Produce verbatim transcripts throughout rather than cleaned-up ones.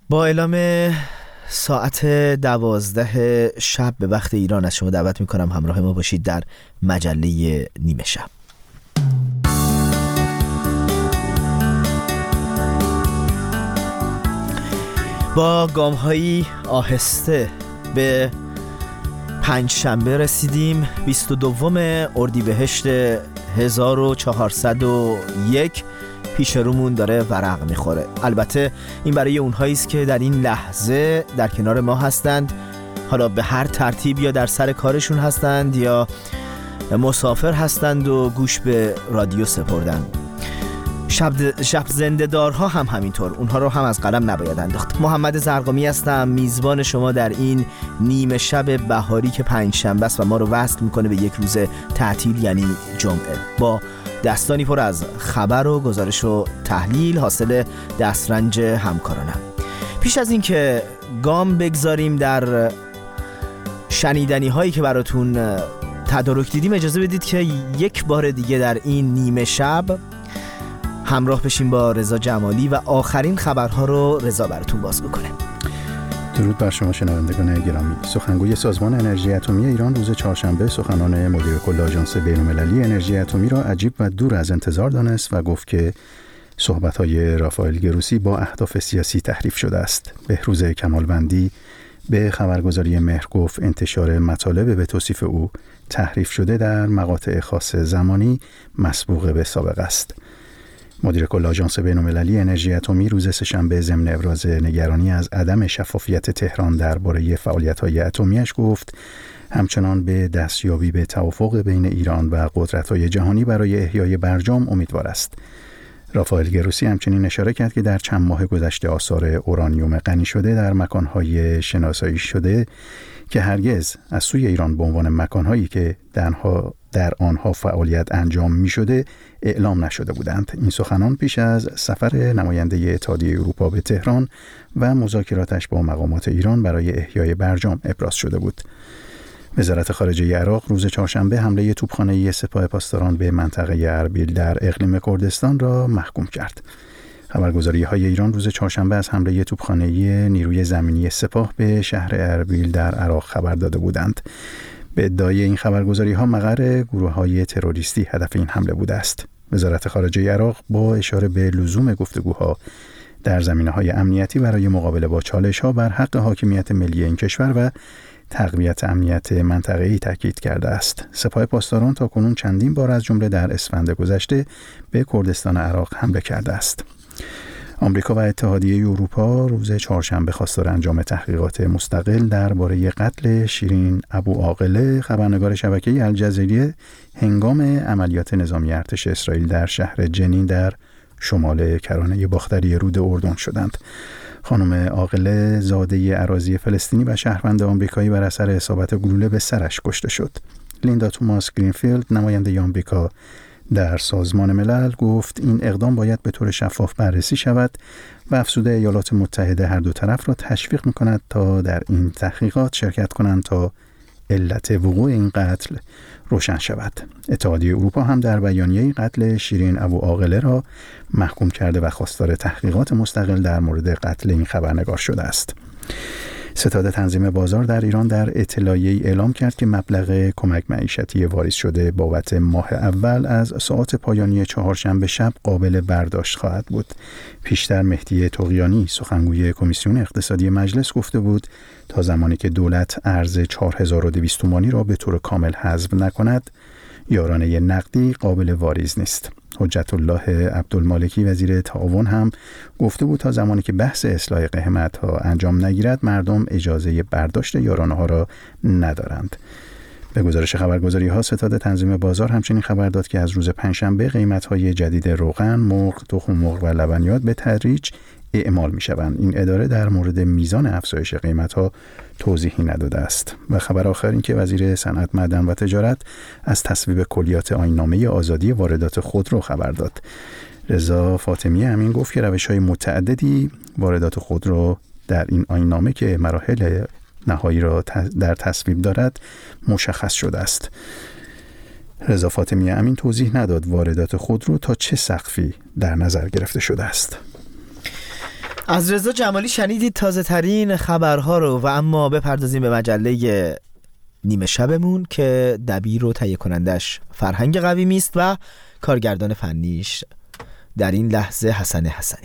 با اعلام ساعت دوازده شب به وقت ایران از شما دعوت میکنم همراه ما باشید در مجله نیمه شب. با گام‌هایی آهسته به پنج شنبه رسیدیم. بیست و دوم اردیبهشت هزار و چهارصد و یک پیش رومون داره ورق میخوره. البته این برای اونهایی است که در این لحظه در کنار ما هستند، حالا به هر ترتیب یا در سر کارشون هستند یا مسافر هستند و گوش به رادیو سپردن. شب, شب زنده دارها هم همینطور، اونها رو هم از قلم نباید انداخت. محمد زرقامی هستم، میزبان شما در این نیمه شب بهاری که پنج شنبه است و ما رو وصل میکنه به یک روز تعطیل یعنی جمعه، با دستانی پر از خبر و گزارش و تحلیل حاصل دسترنج همکارانم. پیش از این که گام بگذاریم در شنیدنی هایی که براتون تدارک دیدیم، اجازه بدید که یک بار دیگه در این نیمه شب همراه بشیم با رضا جمالی و آخرین خبرها رو رضا براتون باز بکنه. درود بر شما شنوندگان گرامی. سخنگوی سازمان انرژی اتمی ایران روز چهارشنبه سخنان مدیر کل آژانس بین‌المللی انرژی اتمی را عجیب و دور از انتظار دانست و گفت که صحبت‌های رافائل گروسی با اهداف سیاسی تحریف شده است. بهروز کمالوندی به خبرگزاری مهر گفت انتشار مطالب به توصیف او تحریف شده در مقاطع خاص زمانی مسبوق به سابقه است. مدیر کل آژانس بین‌المللی انرژی اتمی روز سه‌شنبه ضمن ابراز نگرانی از عدم شفافیت تهران درباره فعالیت‌های اتمیش گفت همچنان به دستیابی به توافق بین ایران و قدرت‌های جهانی برای احیای برجام امیدوار است. رافائل گروسی همچنین اشاره کرد که در چند ماه گذشته آثار اورانیوم غنی شده در مکان‌های شناسایی شده که هرگز از سوی ایران به عنوان مکان‌هایی که درها در آنها فعالیت انجام می شده اعلام نشده بودند. این سخنان پیش از سفر نماینده اتحادیه اروپا به تهران و مذاکراتش با مقامات ایران برای احیای برجام ابراز شده بود. وزارت خارجه عراق روز چهارشنبه حمله توپخانه‌ای سپاه پاسداران به منطقه اربیل در اقلیم کردستان را محکوم کرد. خبرگزاری‌های ایران روز چهارشنبه از حمله توپخانه‌ای نیروی زمینی سپاه به شهر اربیل در عراق خبر داده بودند. به ادعای این خبرگزاری‌ها مقر گروه‌های تروریستی هدف این حمله بوده است. وزارت خارجه عراق با اشاره به لزوم گفتگوها در زمینه‌های امنیتی برای مقابله با چالش‌ها بر حق حاکمیت ملی این کشور و تقویت امنیت منطقه‌ای تاکید کرده است. سپاه پاسداران تاکنون چندین بار از جمله در اسفند گذشته به کردستان عراق حمله کرده است. آمریکا و اتحادیه اروپا روز چهارشنبه خواستار انجام تحقیقات مستقل درباره قتل شیرین ابو عاقله خبرنگار شبکه الجزیره هنگام عملیات نظامی ارتش اسرائیل در شهر جنین در شمال کرانه باختری رود اردن شدند. خانم عاقله زاده اراضی فلسطینی و شهروند آمریکایی بر اثر اصابت گلوله به سرش کشته شد. لیندا توماس گرینفیلد نماینده آمریکا در سازمان ملل گفت این اقدام باید به طور شفاف بررسی شود و افزوده ایالات متحده هر دو طرف را تشویق می‌کند تا در این تحقیقات شرکت کنند تا علت وقوع این قتل روشن شود. اتحادیه اروپا هم در بیانیه قتل شیرین ابو عاقله را محکوم کرده و خواستار تحقیقات مستقل در مورد قتل این خبرنگار شده است. ستاد تنظیم بازار در ایران در اطلاعیه‌ای اعلام کرد که مبلغ کمک معیشتی واریز شده بابت ماه اول از ساعات پایانی چهارشنبه شب قابل برداشت خواهد بود. پیشتر مهدی طغیانی سخنگوی کمیسیون اقتصادی مجلس گفته بود تا زمانی که دولت ارز چهار هزار و دویست تومانی را به طور کامل حذف نکند یارانه نقدی قابل واریز نیست. حجت الله عبدالمالکی وزیر تعاون هم گفته بود تا زمانی که بحث اصلاح قیمت‌ها انجام نگیرد مردم اجازه برداشت یارانه‌ها را ندارند. به گزارش خبرگزاری‌ها ستاد تنظیم بازار همچنین خبر داد که از روز پنجشنبه قیمت‌های جدید روغن، مرغ، تخم مرغ و لبنیات به تدریج اعمال می‌شوند. این اداره در مورد میزان افزایش قیمت‌ها توضیحی نداده است. و خبر آخر این که وزیر صنعت، معدن و تجارت از تصویب کلیات آیین‌نامه آزادی واردات خودرو خبر داد. رضا فاطمی امین گفت که روش‌های متعددی واردات خودرو در این آیین‌نامه که مراحل نهایی را در تصویب دارد مشخص شده است. رضا فاطمی امین توضیح نداد واردات خودرو تا چه سقفی در نظر گرفته شده است. از رضا جمالی شنیدید تازه ترین خبرها رو و اما بپردازیم به مجله نیمه شبمون که دبیر و تهیه کنندش فرهنگ قویمی است و کارگردان فنیش در این لحظه حسن حسنی.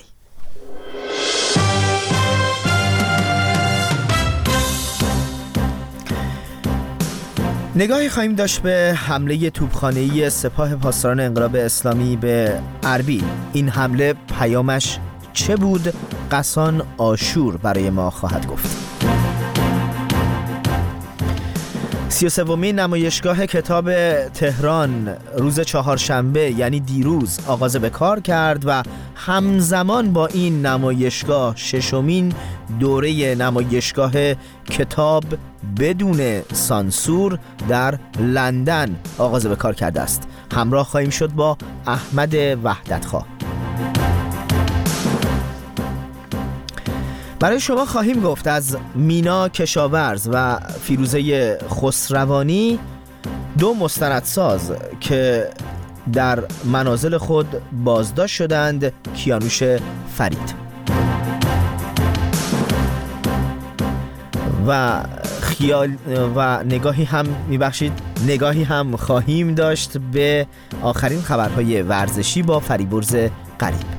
نگاهی خواهیم داشت به حمله توپخانه‌ای سپاه پاسداران انقلاب اسلامی به اربیل. این حمله پیامش چه بود؟ قسان آشور برای ما خواهد گفت. سی و سومین نمایشگاه کتاب تهران روز چهارشنبه یعنی دیروز آغاز به کار کرد و همزمان با این نمایشگاه ششمین دوره نمایشگاه کتاب بدون سانسور در لندن آغاز به کار کرده است. همراه خواهیم شد با احمد وحدتخواه. برای شما خواهیم گفت از مینا کشاورز و فیروزه خسروانی، دو مستندساز که در منازل خود بازداشت شدند، کیانوش فرید. و خیال و نگاهی هم میبخشید نگاهی هم خواهیم داشت به آخرین خبرهای ورزشی با فریبرز قریب.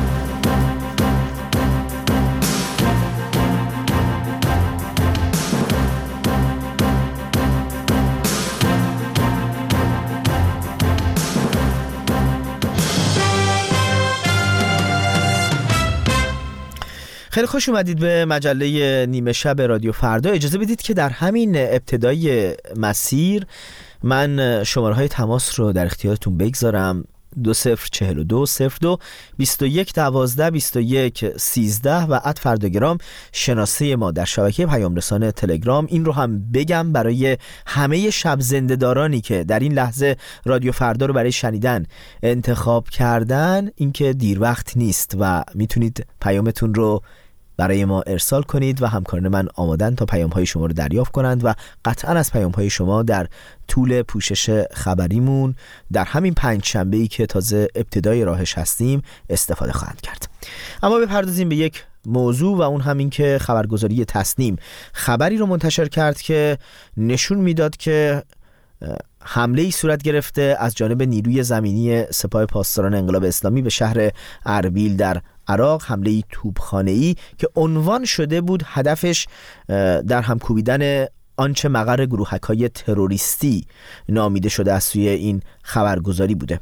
خیلی خوش اومدید به مجله نیمه شب رادیو فردا. اجازه بدید که در همین ابتدای مسیر من شماره های تماس رو در اختیارتون بگذارم. دو صفر چهل و دو صفر دو بیست و یک دوازده بیست و یک سیزده و ات فرداگرام شناسه ما در شبکه پیام رسانه تلگرام. این رو هم بگم برای همه شب زنده‌دارانی که در این لحظه رادیو فردا رو برای شنیدن انتخاب کردن، اینکه دیر وقت نیست و میتونید پیامتون رو برای ما ارسال کنید و همکاران من آمادن تا پیام‌های شما رو دریافت کنند و قطعاً از پیام‌های شما در طول پوشش خبریمون در همین پنج شنبه‌ای که تازه ابتدای راهش هستیم استفاده خواهند کرد. اما بپردازیم به یک موضوع و اون همین که خبرگزاری تصنیم خبری رو منتشر کرد که نشون میداد که حمله‌ای صورت گرفته از جانب نیروی زمینی سپاه پاسداران انقلاب اسلامی به شهر اربیل در عراق، حمله‌ای توپخانه‌ای که عنوان شده بود هدفش در هم کوبیدن آنچه مقر گروهک‌های تروریستی نامیده شده از سوی این خبرگزاری بوده.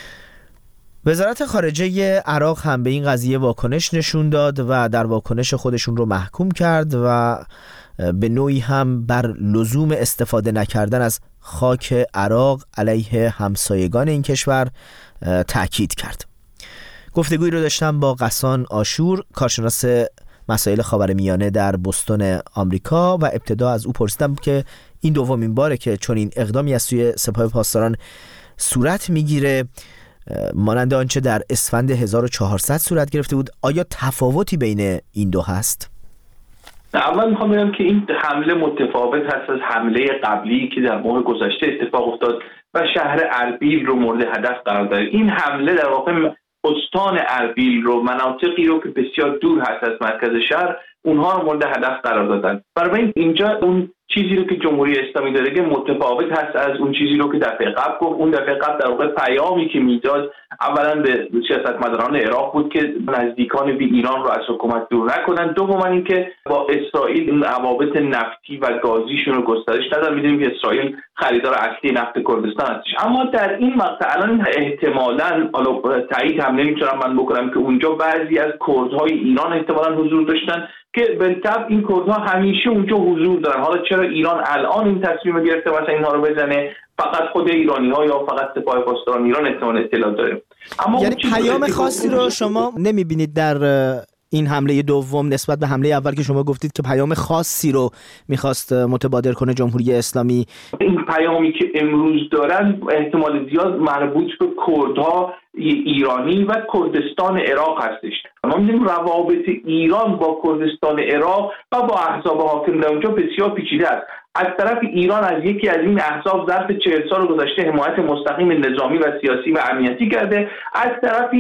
وزارت خارجه عراق هم به این قضیه واکنش نشون داد و در واکنش خودشون رو محکوم کرد و به نوعی هم بر لزوم استفاده نکردن از خاک عراق علیه همسایگان این کشور تأکید کرد. گفتگویی رو داشتم با قسان آشور، کارشناس مسائل خاورمیانه در بوستون آمریکا و ابتدا از او پرسیدم که این دومین باره که چون این اقدامی از سوی سپاه پاسداران صورت میگیره مانند آنچه در اسفند هزار و چهارصد صورت گرفته بود. آیا تفاوتی بین این دو هست؟ اول میخوام بگم که این حمله متفاوت هست از حمله قبلی که در ماه گذشته اتفاق افتاد و شهر اربیل رو مورد هدف قرار داد. این حمله در واقع استان اربیل رو، مناطقی رو که بسیار دور هست از مرکز شهر، اونها رو مورد هدف قرار دادن. برای اینجا اون چیزی رو که جمهوری اسلامی داره که متفاوت هست از اون چیزی رو که دفعه قبل گفت. اون دفعه قبل در واقع پیامی که میداد اولا به سیاستمداران عراق بود که نزدیکان به ایران رو از حکومت دور نکنن، دوما اینکه با اسرائیل این روابط نفتی و گازیشون رو گسترش ندن. میدونیم که اسرائیل خریدار اصلی نفت کردستان هستش. اما در این مقطع الان احتمالاً حالا تایید هم نمیتونم من بکنم که اونجا بعضی از کردهای ایران احتمالاً حضور داشتن که بالطبع این کردها همیشه اونجا حضور دارن. حالا چرا ایران الان این تصمیم گرفته مثلا اینها رو بزنه، فقط خود ایرانی‌ها یا فقط سپاه پاسداران ایران احتمال اطلاع داره. اما یعنی پیام خاصی رو شما نمی‌بینید در این حمله دوم نسبت به حمله اول که شما گفتید که پیام خاصی رو می‌خواست متبادر کنه جمهوری اسلامی؟ این پیامی که امروز دارن احتمال زیاد مربوط به کردها ایرانی و کردستان عراق هستش. ما می‌بینیم روابط ایران با کردستان عراق و با احزاب حاکم در اونجا بسیار پیچیده است. از طرف ایران از یکی از این احزاب ظرف چهل سال گذشته حمایت مستقیم نظامی و سیاسی و امنیتی کرده، از طرفی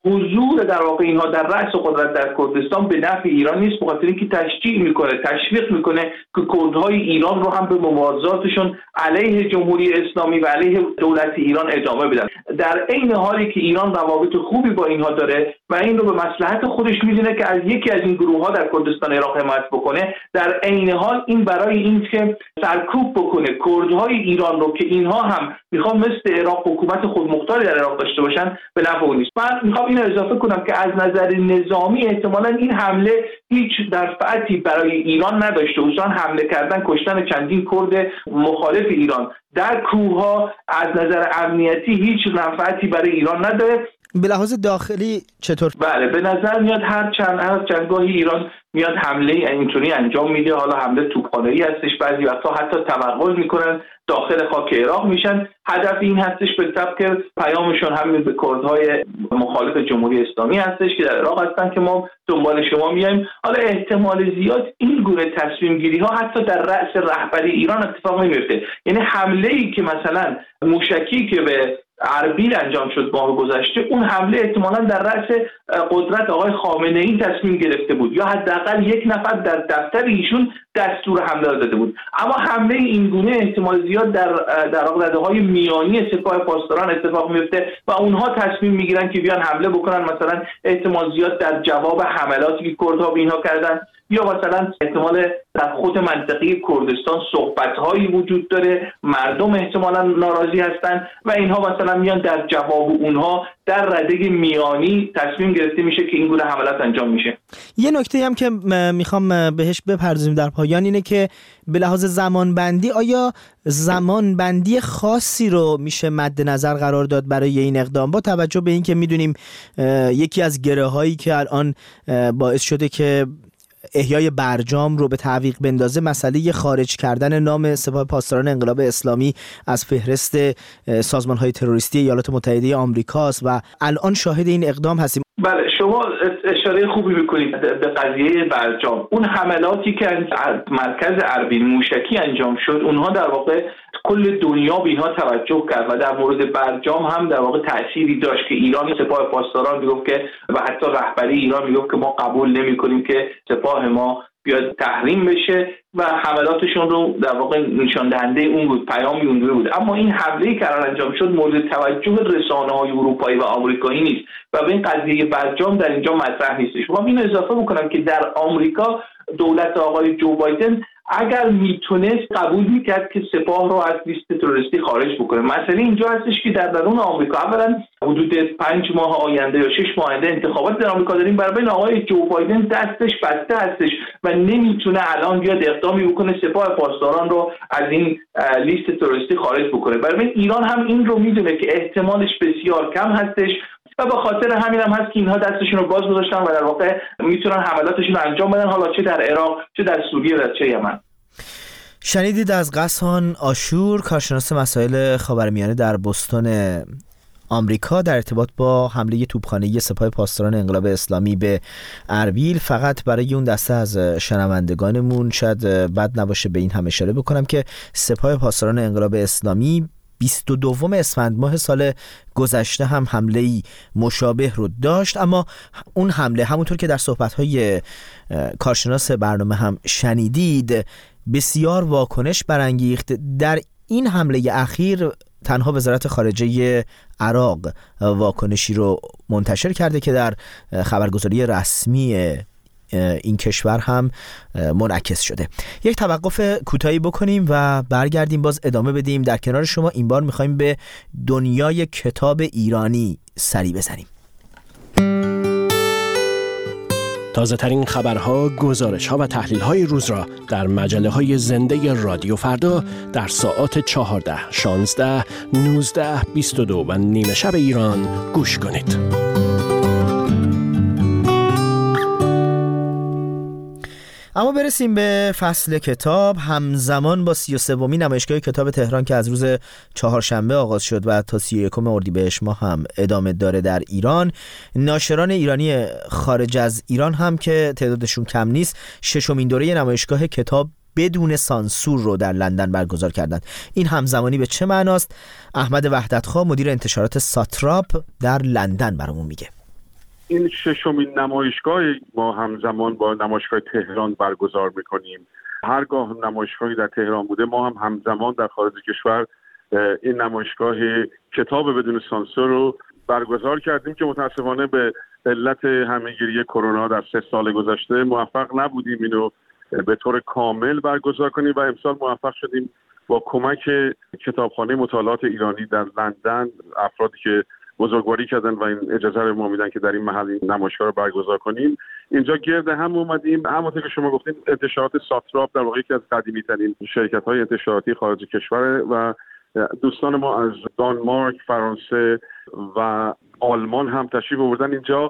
حضور در واقع اینها در رأس قدرت در کردستان به نفع ایران نیست، بخاطر اینکه تشجیع میکنه، تشویق میکنه که کردهای ایران رو هم به مبارزاتشون علیه جمهوری اسلامی و علیه دولت ایران ادامه بدن، در عین حالی که ایران روابط خوبی با اینها داره و این رو به مصلحت خودش میدونه که از یکی از این گروه ها در کردستان عراق حمایت بکنه. در عین حال این برای این که سرکوب بکنه کردهای ایران رو که اینها هم میخوان مثل عراق حکومت خودمختاری در عراق داشته باشن به نفع اون نیست. من میخوام اینو اضافه کنم که از نظر نظامی احتمالاً این حمله هیچ منفعتی برای ایران نداشته. اصلا حمله کردن، کشتن چندین کرد مخالف ایران در کوه‌ها از نظر امنیتی هیچ منفعتی برای ایران نداره. به لحاظ داخلی چطور؟ بله، به نظر میاد هر چند هر چند گاهی ایران میاد حمله اینطوری انجام میده، حالا حمله توپخانه‌ای هستش، بعضی وقتا حتی تمرکز میکنن داخل خاک عراق میشن. هدف این هستش به طبق پیامشون همین به کردهای مخالف جمهوری اسلامی هستش که در عراق هستن که ما دنبال شما میایم. حالا احتمال زیاد این گونه تصمیم گیری ها حتی در رأس رهبری ایران اتفاق نمیفته. یعنی حمله ای که مثلا موشکی که به اربیل انجام شد ماه گذشته، اون حمله احتمالاً در رأس قدرت آقای خامنه ای تصمیم گرفته بود یا حداقل یک نفر در دفتر ایشون دستور حمله داده بود. اما حمله این گونه احتمال زیاد در در رده‌های میانی سپاه پاسداران اتفاق میفته و اونها تصمیم میگیرن که بیان حمله بکنن، مثلا احتمال زیاد در جواب حملاتی که کردها به اینها کردن، یا مثلا احتمال در خود منطقه کردستان صحبت‌هایی وجود داره، مردم احتمالاً ناراضی هستن و اینها مثلا میان در جواب اونها در رده میانی تصمیم گرفته میشه که این گونه حملات انجام میشه. یه نکته هم که میخوام بهش بپردازیم در پایان اینه که به لحاظ زمانبندی آیا زمانبندی خاصی رو میشه مد نظر قرار داد برای این اقدام، با توجه به این که میدونیم یکی از گره هایی که الان باعث شده که احیای برجام رو به تعویق بندازه مسئله خارج کردن نام سپاه پاسداران انقلاب اسلامی از فهرست سازمان‌های تروریستی ایالات متحده آمریکاست و الان شاهد این اقدام هستیم. بله، شما اشاره خوبی میکنید به قضیه برجام. اون حملاتی که از مرکز اربیل موشکی انجام شد، اونها در واقع کل دنیا به اینها توجه کرد و در مورد برجام هم در واقع تأثیری داشت که ایران سپاه پاسداران میگفت که و حتی رهبری ایران میگفت که ما قبول نمی‌کنیم که سپاه ما بیاد تحریم بشه و حملاتشون رو در واقع نشان دهنده اون بود، پیامی اون بود. اما این حمله‌ای که الان انجام شد مورد توجه رسانه‌های اروپایی و آمریکایی نیست و به این قضیه برجام در اینجا مطرح نیستش. ما اینو اضافه می‌کنم که در آمریکا دولت آقای جو بایدن اگر میتونست قبول میکرد که سپاه رو از لیست تروریستی خارج بکنه. مسئله اینجا هستش که در درون آمریکا اولا حدود پنج ماه آینده یا شش ماه آینده انتخابات در آمریکا داریم، برای آقای جو بایدن دستش بسته هستش و نمیتونه الان بیاد اقدامی بکنه سپاه پاسداران رو از این لیست تروریستی خارج بکنه. برای ایران هم این رو میدونه که احتمالش بسیار کم هستش و به خاطر همین هم هست که اینها دستشون رو باز گذاشتن و در واقع میتونن حملاتشون رو انجام بدن، حالا چه در عراق، چه در سوریه و چه یمن. شنیدید از غسان آشور، کارشناس مسائل خاورمیانه در بوستون آمریکا، در ارتباط با حمله توپخانه‌ای سپاه پاسداران انقلاب اسلامی به اربیل. فقط برای اون دسته از شنوندگانمون شاید بد نباشه به این هم اشاره بکنم که سپاه پاسداران انقلاب اسلامی بیست و دوم اسفند ماه سال گذشته هم حمله‌ای مشابه رو داشت، اما اون حمله همونطور که در صحبت‌های کارشناس برنامه هم شنیدید بسیار واکنش برانگیخت. در این حمله اخیر تنها وزارت خارجه عراق واکنشی رو منتشر کرده که در خبرگزاری رسمی این کشور هم منعکس شده. یک توقف کوتاهی بکنیم و برگردیم باز ادامه بدیم. در کنار شما این بار میخوایم به دنیای کتاب ایرانی سری بزنیم. تازه ترین خبرها، گزارش‌ها و تحلیل‌های روز را در مجله‌های زنده رادیو فردا در ساعات چهارده، شانزده، نوزده، بیست و دو و نیمه شب ایران گوش کنید. اما برسیم به فصل کتاب. همزمان با سی و سومین نمایشگاه کتاب تهران که از روز چهارشنبه آغاز شد و تا سی و یکم اردیبهشت ماه هم ادامه داره در ایران، ناشران ایرانی خارج از ایران هم که تعدادشون کم نیست ششمین دوره نمایشگاه کتاب بدون سانسور رو در لندن برگزار کردند. این همزمانی به چه معناست؟ احمد وحدتخواه مدیر انتشارات ساتراپ در لندن برامون میگه. این ششمین نمایشگاه ما همزمان با نمایشگاه تهران برگزار میکنیم. هرگاه نمایشگاهی در تهران بوده ما هم همزمان در خارج کشور این نمایشگاه کتاب بدون سانسور رو برگزار کردیم که متاسفانه به علت همهگیری کرونا در سه سال گذشته موفق نبودیم اینو به طور کامل برگزار کنیم و امسال موفق شدیم با کمک کتابخانه مطالعات ایرانی در لندن، افرادی که بزرگواری کردن و این اجازه رو ما میدن که در این محل این نمایشگاه رو برگزار کنیم، اینجا گرد هم اومدیم. همونطور که شما گفتین انتشارات ساتراپ در واقع یکی از قدیمی ترین شرکت های انتشاراتی خارج کشور و دوستان ما از دانمارک، فرانسه و آلمان هم تشریف آوردن اینجا.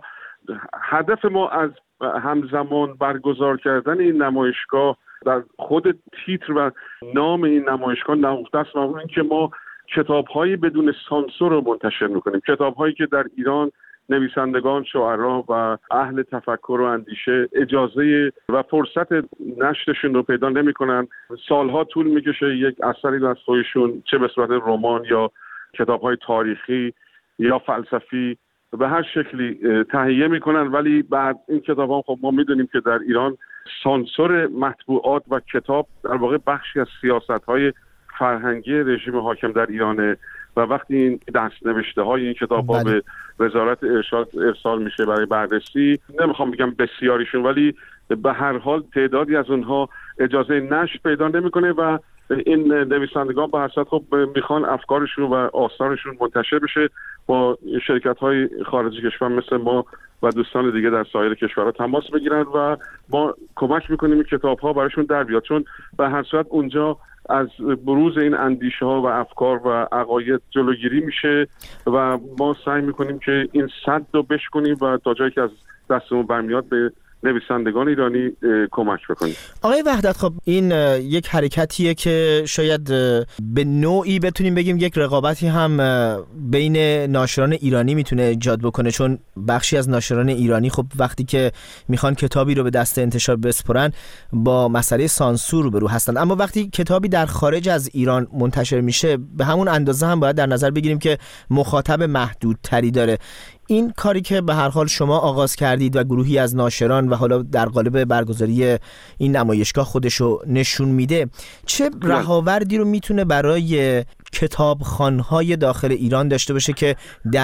هدف ما از همزمان برگزار کردن این نمایشگاه در خود تیتر و نام این نمایشگاه نهفته است و اون که ما کتاب‌هایی بدون سانسور رو منتشر می‌کنیم. کتاب‌هایی که در ایران نویسندگان، شاعران و اهل تفکر و اندیشه اجازه و فرصت نشرشون رو پیدا نمی‌کنن. سالها طول می‌کشه یک اثری رو از خودشون چه به صورت رمان یا کتاب‌های تاریخی یا فلسفی به هر شکلی تهیه می‌کنن، ولی بعد این کتاب‌ها خب ما می‌دونیم که در ایران سانسور مطبوعات و کتاب در واقع بخشی از سیاست‌های فرهنگی رژیم حاکم در ایرانه و وقتی این دست‌نوشته های این کتاب ها به وزارت ارشاد ارسال میشه برای بررسی، نمیخوام بگم بسیاریشون ولی به هر حال تعدادی از اونها اجازه نشر پیدا نمیکنه و این نویسندگان به هر صورت خب میخوان افکارشون و آثارشون منتشر بشه. با شرکت های خارجی کشور مثل ما و دوستان دیگه در سایر کشورها تماس بگیرن و ما کمک میکنیم این کتاب ها براشون در بیاد، چون به هر صورت اونجا از بروز این اندیشه ها و افکار و عقاید جلوگیری میشه و ما سعی میکنیم که این سد رو بشکنیم و تا جایی که از دستمون برمیاد به نویسندگان ایرانی کمک بکنیم. آقای وحدت، خب این یک حرکتیه که شاید به نوعی بتونیم بگیم یک رقابتی هم بین ناشران ایرانی میتونه ایجاد بکنه، چون بخشی از ناشران ایرانی خب وقتی که میخوان کتابی رو به دست انتشار بسپرن با مسئله سانسور روبرو هستن، اما وقتی کتابی در خارج از ایران منتشر میشه به همون اندازه هم باید در نظر بگیریم که مخاطب محدودتری داره. این کاری که به هر حال شما آغاز کردید و گروهی از ناشران و حالا در قالب برگزاری این نمایشگاه خودشو نشون میده، چه رهاوردی رو میتونه برای کتابخوان‌های داخل ایران داشته باشه که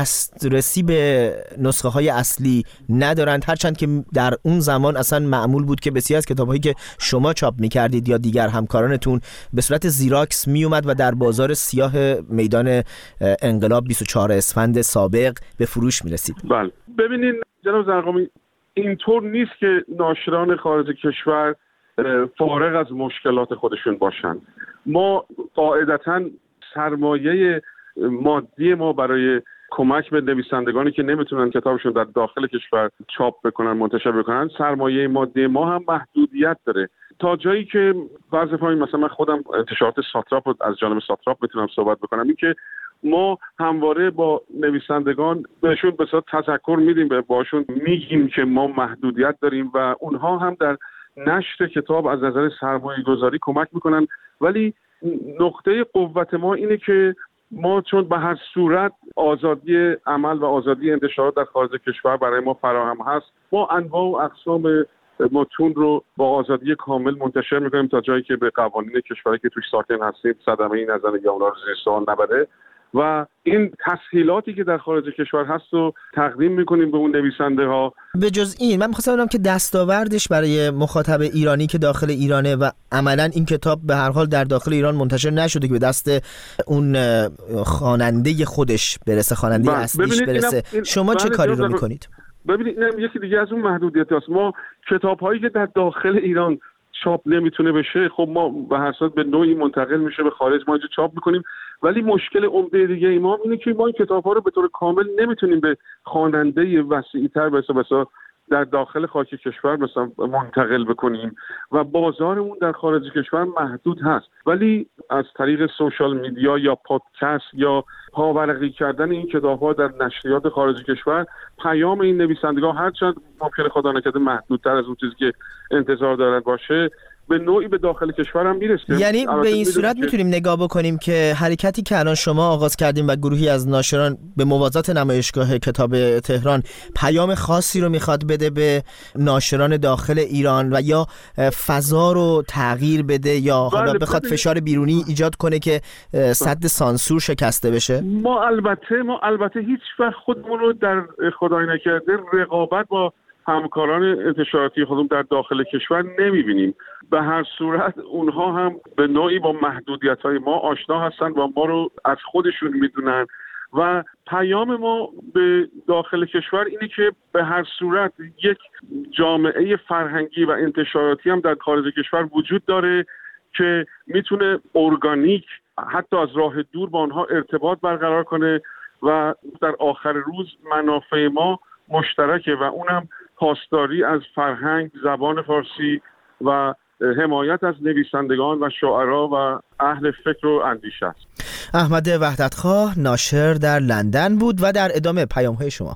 دسترسی به نسخه های اصلی ندارند، هرچند که در اون زمان اصلا معمول بود که بسیار از کتاب‌هایی که شما چاپ می‌کردید یا دیگر همکارانتون به صورت زیراکس میومد و در بازار سیاه میدان انقلاب بیست و چهارم اسفند سابق به فروش میرسید. بله، ببینید جناب زرقامی، اینطور نیست که ناشران خارج کشور فارغ از مشکلات خودشون باشن. ما قاعدتاً سرمایه مادی ما برای کمک به نویسندگانی که نمیتونن کتابشون در داخل کشور چاپ بکنن، منتشر بکنن، سرمایه مادی ما هم محدودیت داره تا جایی که بعضی فامی مثلا من خودم انتشارات ساتراپ رو از جانب ساتراپ میتونم صحبت بکنم، این که ما همواره با نویسندگان بهشون به صورت تذکر میدیم، به باشون میگیم که ما محدودیت داریم و اونها هم در نشر کتاب از نظر سرمایه گذاری کمک میکنن، ولی نقطه قوت ما اینه که ما چون به هر صورت آزادی عمل و آزادی انتشارات در خارج کشور برای ما فراهم هست، ما انواع و اقسام متون رو با آزادی کامل منتشر میکنیم تا جایی که به قوانین کشوری که توش ساکن هستیم صدمه‌ای نزنه یا اونا رو زیر سوال نبره و این تسهیلاتی که در خارج کشور هست رو تقدیم میکنیم به اون نویسنده ها. به جز این من می‌خواستم بدونم که دستاوردش برای مخاطب ایرانی که داخل ایرانه و عملاً این کتاب به هر حال در داخل ایران منتشر نشده که به دست اون خواننده خودش برسه، خواننده اصلیش برسه، این شما چه کاری رو میکنید؟ ببینید اینم یکی دیگه از اون محدودیت هست. ما کتاب‌هایی که در داخل ایران چاپ نمیتونه بشه، خب ما به هر صورت به نوعی منتقل میشه به خارج، ما اینجا چاپ میکنیم، ولی مشکل عمده دیگه ای ما اینه که ما این کتاب‌ها رو به طور کامل نمیتونیم به خواننده وسیع‌تر مثلا مثلا در داخل خاک کشور مثلا منتقل بکنیم و بازارمون در خارج کشور محدود هست، ولی از طریق سوشال میدیا یا پادکست یا پاورقی کردن این کتاب‌ها در نشریات خارج کشور پیام این نویسندگان هرچند ممکنه خدا نکرده محدودتر از اون چیزی که انتظار دارن باشه، به نوعی به داخل کشور هم میرسه. یعنی به این صورت میتونیم نگاه بکنیم که حرکتی که الان شما آغاز کردیم و گروهی از ناشران به موازات نمایشگاه کتاب تهران پیام خاصی رو میخواد بده به ناشران داخل ایران و یا فضا رو تغییر بده یا حالا بخواد فشار بیرونی ایجاد کنه که سد سانسور شکسته بشه؟ ما البته ما البته هیچ وقت خودمون رو در خدای نکرده رقابت با همکاران انتشاراتی خودمون در داخل کشور نمیبینیم. به هر صورت اونها هم به نوعی با محدودیت‌های ما آشنا هستن و ما رو از خودشون میدونن و پیام ما به داخل کشور اینه که به هر صورت یک جامعه فرهنگی و انتشاراتی هم در خارج کشور وجود داره که میتونه ارگانیک حتی از راه دور با آنها ارتباط برقرار کنه و در آخر روز منافع ما مشترکه و اونم پاسداری از فرهنگ، زبان فارسی و حمایت از نویسندگان و شاعرها و اهل فکر و اندیشه است. احمد وحدتخواه ناشر در لندن بود و در ادامه پیام‌های شما.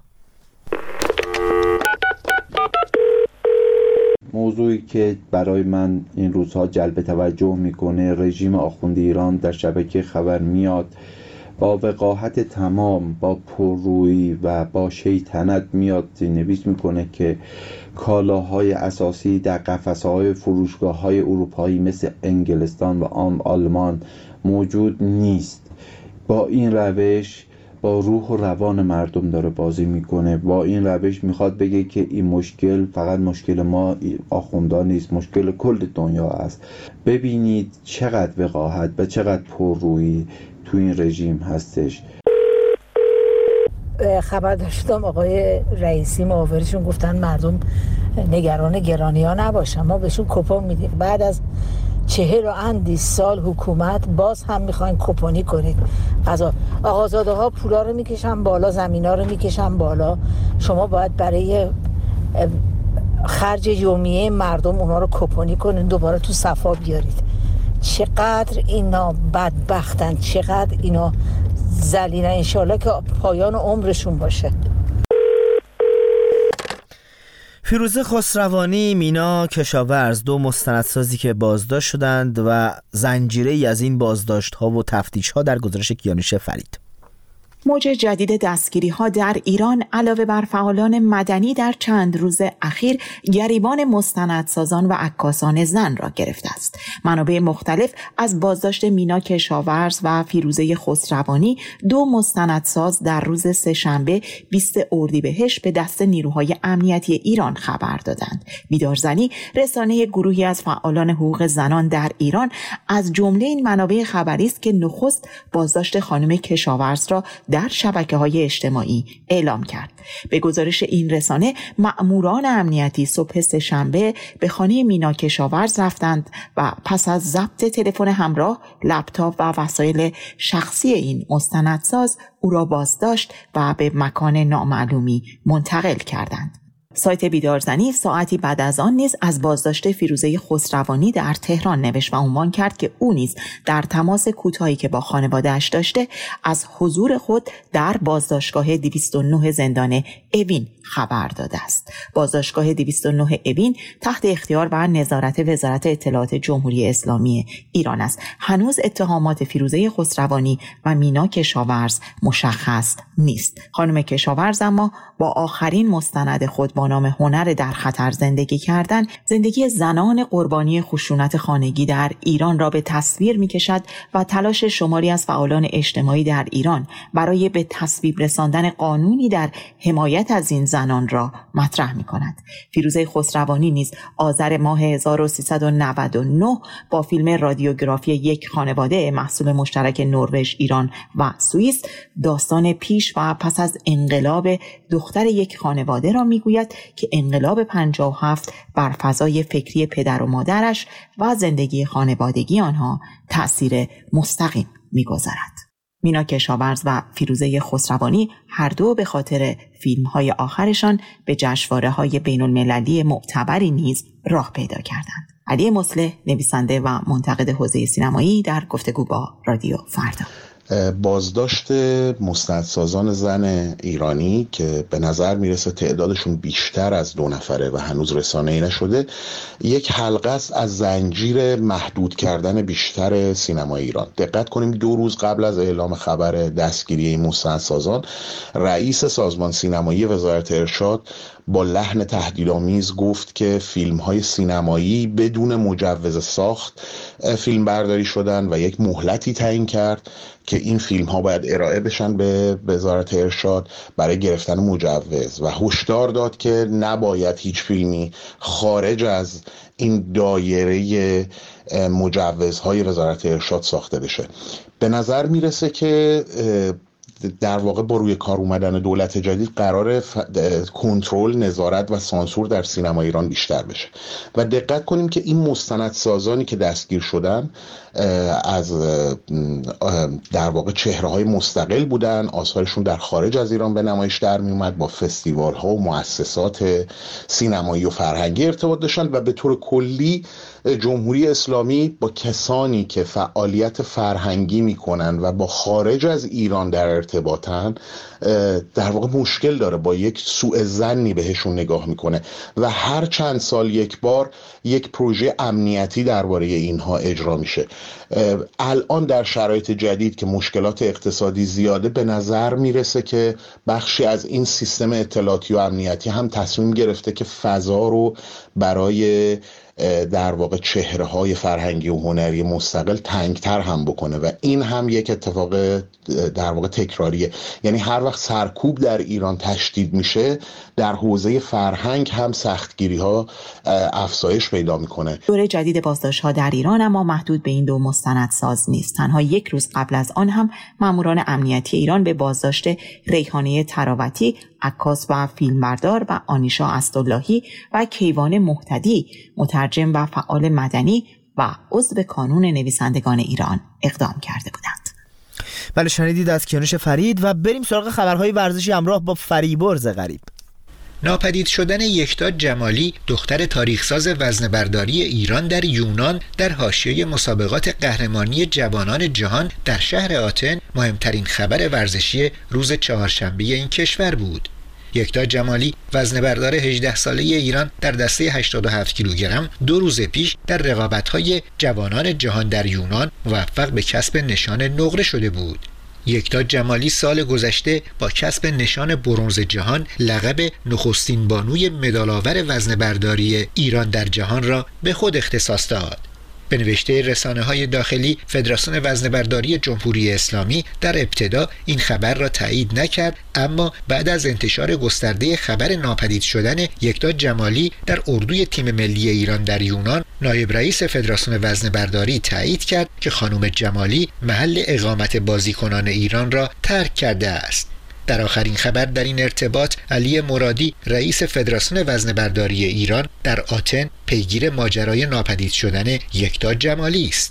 موضوعی که برای من این روزها جلب توجه میکنه، رژیم آخوند ایران در شبکه خبر میاد با وقاحت تمام، با پررویی و با شیطنت میاد نویس میکنه که کالاهای اساسی در قفسه‌های فروشگاه‌های اروپایی مثل انگلستان و آلمان موجود نیست. با این روش با روح و روان مردم داره بازی میکنه. با این روش میخواد بگه که این مشکل فقط مشکل ما آخوندان نیست، مشکل کل دنیا است. ببینید چقدر وقاحت و چقدر پررویی تو این رژیم هستش. خبر داشتم آقای رئیسی معاورشون گفتن مردم نگران گرانی ها نباشن، ما بهشون کوپن میدیم. بعد از چهل و اندی سال حکومت باز هم میخواین کوپنی کنید. قضا آقازاده ها پولا رو میکشن بالا، زمینا رو میکشن بالا، شما باید برای خرج یومیه مردم اونا رو کوپنی کنین دوباره تو صفا بیارید. چقدر اینا بدبختن، چقدر اینا ذلیلن. انشالله که پایان عمرشون باشه. فیروزه خسروانی، مینا کشاورز، دو مستندسازی که بازداشت شدند و زنجیره‌ای از این بازداشت‌ها و تفتیش‌ها در گزارش کیانوش فرید. موج جدید دستگیری‌ها در ایران علاوه بر فعالان مدنی در چند روز اخیر گریبان مستندسازان و عکاسان زن را گرفته است. منابع مختلف از بازداشت مینا کشاورز و فیروزه خسروانی، دو مستندساز، در روز سه‌شنبه بیست اردیبهشت به دست نیروهای امنیتی ایران خبر دادند. بیدارزنی، رسانه گروهی از فعالان حقوق زنان در ایران، از جمله این منابع خبری است که نخست بازداشت خانم کشاورز را در شبکه‌های اجتماعی اعلام کرد. به گزارش این رسانه، مأموران امنیتی صبح سه‌شنبه به خانه مینا کشاورز رفتند و پس از ضبط تلفن همراه، لپتاپ و وسایل شخصی این مستندساز او را بازداشت و به مکان نامعلومی منتقل کردند. سایت بیدارزنی ساعتی بعد از آن نیز از بازداشت فیروزه خسروانی در تهران نوشت و عنوان کرد که او نیز در تماس کوتاهی که با خانواده‌اش داشته از حضور خود در بازداشتگاه دویست و نه زندان اوین خبر داده است. بازداشتگاه دویست و نه اوین تحت اختیار و نظارت وزارت اطلاعات جمهوری اسلامی ایران است. هنوز اتهامات فیروزه خسروانی و مینا کشاورز مشخص نیست. خانم کشاورز اما با آخرین مستند خود با نام هنر در خطر زندگی کردن، زندگی زنان قربانی خشونت خانگی در ایران را به تصویر می‌کشد و تلاش شماری از فعالان اجتماعی در ایران برای به تصویب رساندن قانونی در حمایت از این زنان را مطرح می‌کند. فیروزه خسروانی نیز آذر ماه هزار و سیصد و نود و نه با فیلم رادیوگرافی یک خانواده محصول مشترک نروژ، ایران و سوئیس، داستان پیش و پس از انقلاب دختر یک خانواده را میگوید که انقلاب پنجاه و هفت بر فضای فکری پدر و مادرش و زندگی خانوادگی آنها تأثیر مستقیم میگذارد. مینا کشاورز و فیروزه خسروانی هر دو به خاطر فیلم‌های آخرشان به جشنواره‌های بین‌المللی معتبری نیز راه پیدا کردند. علی مصلح، نویسنده و منتقد حوزه سینمایی، در گفتگو با رادیو فردا. بازداشت مستندسازان زن ایرانی که به نظر میرسه تعدادشون بیشتر از دو نفره و هنوز رسانه‌ای نشده، یک حلقه است از زنجیر محدود کردن بیشتر سینما ایران. دقت کنیم دو روز قبل از اعلام خبر دستگیری این مستندسازان، رئیس سازمان سینمایی وزارت ارشاد با لحن تهدیدآمیز گفت که فیلم‌های سینمایی بدون مجوز ساخت فیلم برداری شدن و یک مهلتی تعیین کرد که این فیلم‌ها باید ارائه بشن به وزارت ارشاد برای گرفتن مجوز و هشدار داد که نباید هیچ فیلمی خارج از این دایره مجوزهای وزارت ارشاد ساخته بشه. به نظر میرسه که در واقع با روی کار اومدن دولت جدید قرار کنترل، نظارت و سانسور در سینما ایران بیشتر بشه و دقت کنیم که این مستندسازانی که دستگیر شدن از در واقع چهره‌های مستقل بودن، آثارشون در خارج از ایران به نمایش در می اومد، با فستیوال‌ها و مؤسسات سینمایی و فرهنگی ارتباط داشتن و به طور کلی جمهوری اسلامی با کسانی که فعالیت فرهنگی میکنن و با خارج از ایران در ارتباطن در واقع مشکل داره، با یک سوء ظنی بهشون نگاه میکنه و هر چند سال یک بار یک پروژه امنیتی درباره اینها اجرا میشه. الان در شرایط جدید که مشکلات اقتصادی زیاده، به نظر میرسه که بخشی از این سیستم اطلاعاتی و امنیتی هم تصمیم گرفته که فضا رو برای در واقع چهره‌های فرهنگی و هنری مستقل تنگتر هم بکنه و این هم یک اتفاق در واقع تکراریه. یعنی هر وقت سرکوب در ایران تشدید میشه، در حوزه فرهنگ هم سختگیری‌ها افزایش پیدا میکنه. دوره جدید بازداشت‌ها در ایران اما محدود به این دو مستندساز نیست. تنها یک روز قبل از آن هم ماموران امنیتی ایران به بازداشت ریحانه تراوتی، عکاس و فیلمبردار، و آنیشا اسداللهی و کیوان مهتدی، مترجم و فعال مدنی و عضو کانون نویسندگان ایران اقدام کرده بودند. بله، شنیدید از کیانوش فرید و بریم سراغ خبرهای ورزشی همراه با فریبرز غریب. ناپدید شدن یکتا جمالی، دختر تاریخساز وزنه‌برداری ایران در یونان، در حاشیه مسابقات قهرمانی جوانان جهان در شهر آتن مهمترین خبر ورزشی روز چهارشنبه این کشور بود. یکتا جمالی، وزنه‌بردار هجده ساله ایران، در دسته هشتاد و هفت کیلوگرم دو روز پیش در رقابت‌های جوانان جهان در یونان موفق به کسب نشان نقره شده بود. یکتا جمالی سال گذشته با کسب نشان برنز جهان لقب نخستین بانوی مدال‌آور وزنه‌برداری ایران در جهان را به خود اختصاص داد. به نوشته رسانه‌های داخلی، فدراسیون وزنه‌برداری جمهوری اسلامی در ابتدا این خبر را تایید نکرد، اما بعد از انتشار گسترده خبر ناپدید شدن یکتا جمالی در اردوی تیم ملی ایران در یونان، نایب رئیس فدراسیون وزنه‌برداری تایید کرد که خانم جمالی محل اقامت بازیکنان ایران را ترک کرده است. در آخرین خبر در این ارتباط، علی مرادی، رئیس فدراسیون وزنه‌برداری ایران در آتن، پیگیر ماجرای ناپدید شدن یکتا جمالی است.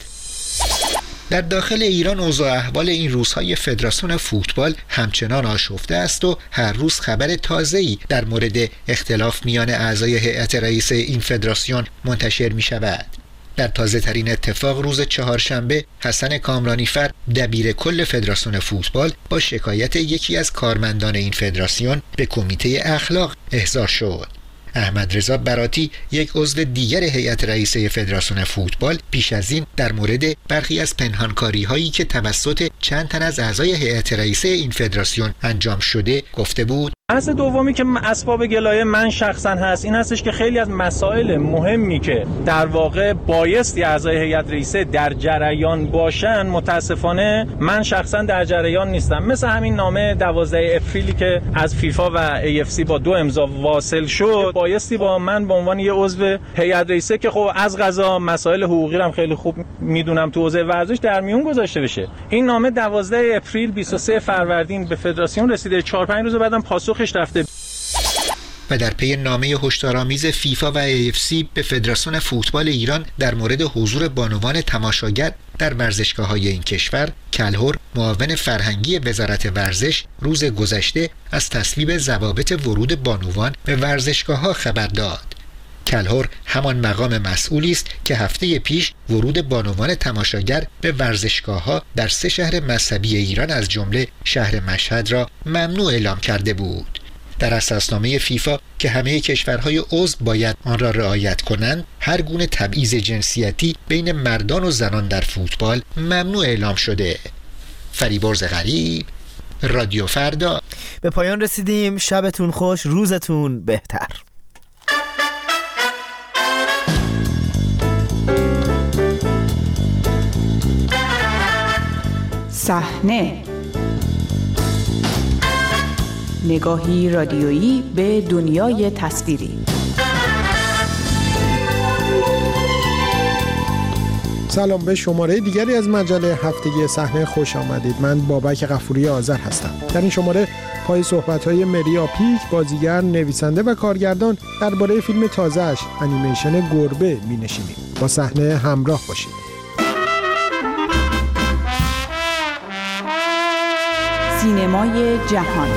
در داخل ایران اوضاع احوال این روزهای فدراسیون فوتبال همچنان آشفته است و هر روز خبر تازه‌ای در مورد اختلاف میان اعضای هیئت رئیس این فدراسیون منتشر می شود. در تازه ترین اتفاق روز چهارشنبه، حسن کامرانیفر، دبیر کل فدراسیون فوتبال، با شکایت یکی از کارمندان این فدراسیون به کمیته اخلاق احضار شد. احمد رضا براتی، یک عضو دیگر هیئت رئیسه فدراسیون فوتبال، پیش از این در مورد برخی از پنهانکاری هایی که توسط چند تن از اعضای هیئت رئیسه این فدراسیون انجام شده گفته بود: بحث دومی که اسباب گلایه من شخصا هست این هستش که خیلی از مسائل مهمی که در واقع بایستی اعضای هیئت رئیسه در جریان باشن، متاسفانه من شخصا در جریان نیستم. مثل همین نامه دوازده اپریلی که از فیفا و ای اف سی با دو امضا واصل شد، بایستی با من به عنوان یه عضو هیئت رئیسه که خب از قضا مسائل حقوقی هم خیلی خوب میدونم تو حوزه ورزش در میون گذاشته بشه. این نامه دوازده اپریل بیست و سه فروردین به فدراسیون رسیده، چهار پنج روز بعدم پاسخ رفته. و در پی نامه هشدارآمیز فیفا و ای اف سی به فدراسیون فوتبال ایران در مورد حضور بانوان تماشاگر در ورزشگاه‌های این کشور، کلهر، معاون فرهنگی وزارت ورزش، روز گذشته از تصویب ضوابط ورود بانوان به ورزشگاه‌ها خبر داد. کلهر همان مقام مسئولی است که هفته پیش ورود بانوان تماشاگر به ورزشگاه‌ها در سه شهر مذهبی ایران از جمله شهر مشهد را ممنوع اعلام کرده بود. در اساسنامه فیفا که همه کشورهای عضو باید آن را رعایت کنند، هر گونه تبعیض جنسیتی بین مردان و زنان در فوتبال ممنوع اعلام شده. فریبرز غریب، رادیو فردا. به پایان رسیدیم. شبتون خوش، روزتون بهتر. صحنه، نگاهی رادیویی به دنیای تصویری. سلام، به شماره دیگری از مجله هفتگی صحنه خوش آمدید. من بابک غفوری آذر هستم. در این شماره پای صحبت‌های مری آپیک، بازیگر، نویسنده و کارگردان درباره فیلم تازه‌اش انیمیشن گربه می‌نشینیم. با صحنه همراه باشید. سینمای جهان.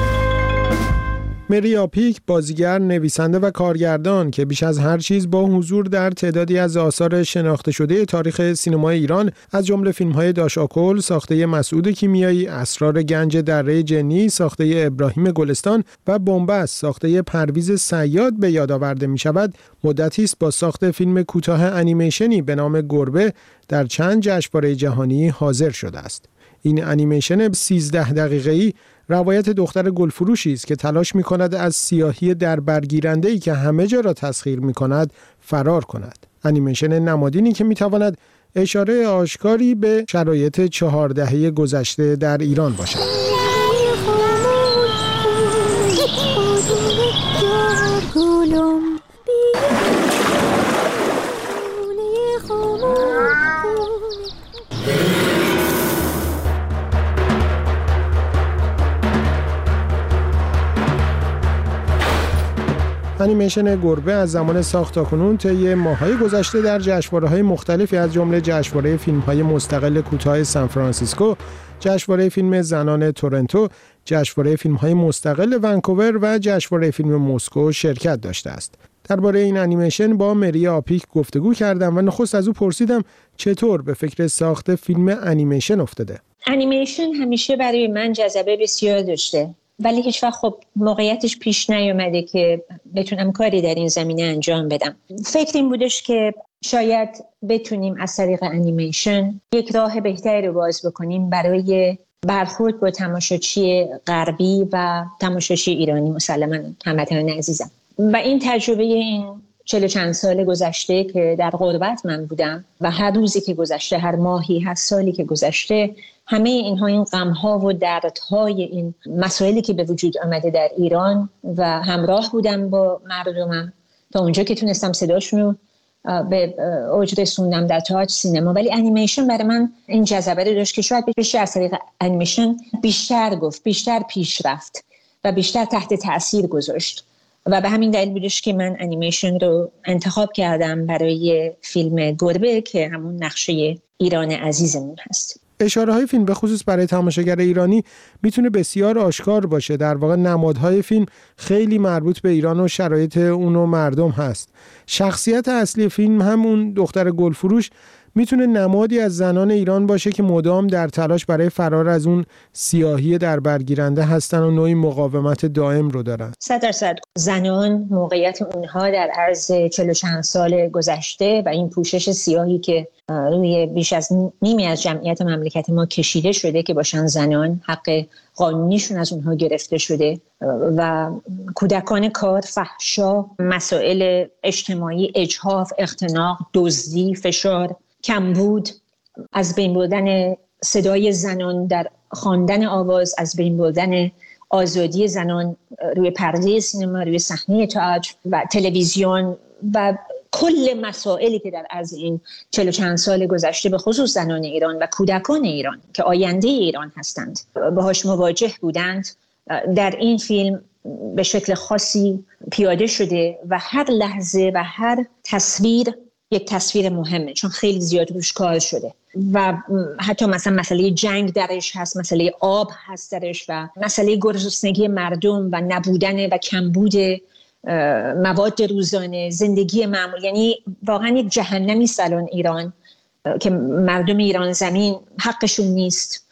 مری آپیک، بازیگر، نویسنده و کارگردان که بیش از هر چیز با حضور در تعدادی از آثار شناخته شده تاریخ سینمای ایران از جمله فیلم‌های داشاکل ساخته مسعود کیمیایی، اسرار گنج دره جنی ساخته ابراهیم گلستان و بنبست ساخته پرویز صیاد به یاد آورده می‌شود، مدتی است با ساخت فیلم کوتاه انیمیشنی به نام گربه در چند جشنواره جهانی حاضر شده است. این انیمیشن سیزده دقیقه‌ای روایت دختر گلفروشی است که تلاش می‌کند از سیاهی در برگیرنده‌ای که همه جا را تسخیر می‌کند فرار کند. انیمیشن نمادینی که می‌تواند اشاره آشکاری به شرایط چهار دهه گذشته در ایران باشد. انیمیشن گربه از زمان ساخت تاکنون طی ماه‌های گذشته در جشنواره‌های مختلفی از جمله جشنواره فیلم‌های مستقل کوتاه سان فرانسیسکو، جشنواره فیلم زنان تورنتو، جشنواره فیلم‌های مستقل ونکوور و جشنواره فیلم مسکو شرکت داشته است. درباره این انیمیشن با مری آپیک گفتگو کردم و نخست از او پرسیدم چطور به فکر ساخت فیلم انیمیشن افتاده. انیمیشن همیشه برای من جذبه بسیار داشته، ولی هیچ وقت خب موقعیتش پیش نیومده که بتونم کاری در این زمینه انجام بدم. فکر این بودش که شاید بتونیم از طریق انیمیشن یک راه بهتری رو باز بکنیم برای برخورد با تماشاچی غربی و تماشاچی ایرانی، مسلماً هموطنان عزیزم. و این تجربه این چهل چند سال گذشته که در غربت من بودم و هر روزی که گذشته، هر ماهی، هر سالی که گذشته، همه اینها، این غم‌ها و دردهای این مسائلی که به وجود آمده در ایران و همراه بودم با مردمم تا اونجا که تونستم صداشون رو به اوج رسوندم در تئاتر، سینما. ولی انیمیشن برای من این جذبه رو داشت که شاید بشه از طریق انیمیشن بیشتر گفت، بیشتر پیشرفت و بیشتر تحت تأثیر گذاشت و به همین دلیل بودش که من انیمیشن رو انتخاب کردم برای فیلم گربه که همون نقشه ایران عزیزمون هست. اشاره های فیلم به خصوص برای تماشاگر ایرانی میتونه بسیار آشکار باشه. در واقع نمادهای فیلم خیلی مربوط به ایران و شرایط اون و مردم هست. شخصیت اصلی فیلم همون دختر گلفروش میتونه نمادی از زنان ایران باشه که مدام در تلاش برای فرار از اون سیاهی در برگیرنده هستن و نوعی مقاومت دائم رو دارن. صد درصد زنان موقعیت اونها در عرض چهل و چند سال گذشته و این پوشش سیاهی که روی بیش از نیمی از جمعیت مملکت ما کشیده شده که باشن زنان، حق قانونیشون از اونها گرفته شده و کودکان کار، فحشا، مسائل اجتماعی، اجحاف، اختناق، دزدی، فشار، کمبود، از بین بردن صدای زنان در خواندن آواز، از بین بردن آزادی زنان روی پرده سینما، روی صحنه تئاتر و تلویزیون و کل مسائلی که در از این چهل و چند سال گذشته به خصوص زنان ایران و کودکان ایران که آینده ایران هستند باهاش مواجه بودند، در این فیلم به شکل خاصی پیاده شده و هر لحظه و هر تصویر یک تصویر مهمه، چون خیلی زیاد روش کار شده و حتی مثلا مسئله جنگ درش هست، مسئله آب هست درش و مسئله گرسنگی مردم و نبودن و کمبود مواد روزانه، زندگی معمول. یعنی واقعا یک جهنمی الان ایران که مردم ایران زمین حقشون نیست